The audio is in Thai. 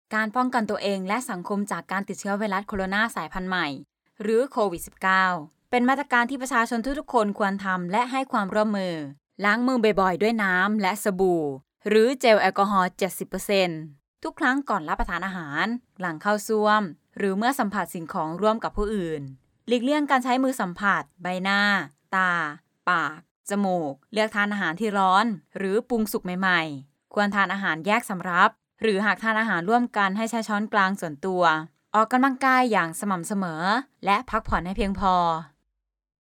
การป้องกันตัวเองและสังคมจากการติดเชื้อไวรัสโคโรนาสายพันธุ์ใหม่หรือโควิด -19 เป็นมาตรการที่ประชาชนทุกๆคนควรทำและให้ความร่วมมือล้างมือบ่อยๆด้วยน้ำและสบู่หรือเจลแอลกอฮอล์ 70% ทุกครั้งก่อนรับประทานอาหารหลังเข้าส้วมหรือเมื่อสัมผัสสิ่งของร่วมกับผู้อื่นหลีกเลี่ยงการใช้มือสัมผัสใบหน้าตาปากจมูกเลือกทานอาหารที่ร้อนหรือปรุงสุกใหม่ๆควรทานอาหารแยกสำรับหรือหากทานอาหารร่วมกันให้ใช้ช้อนกลางส่วนตัวออกกำลังกายอย่างสม่ำเสมอและพักผ่อนให้เพียงพอ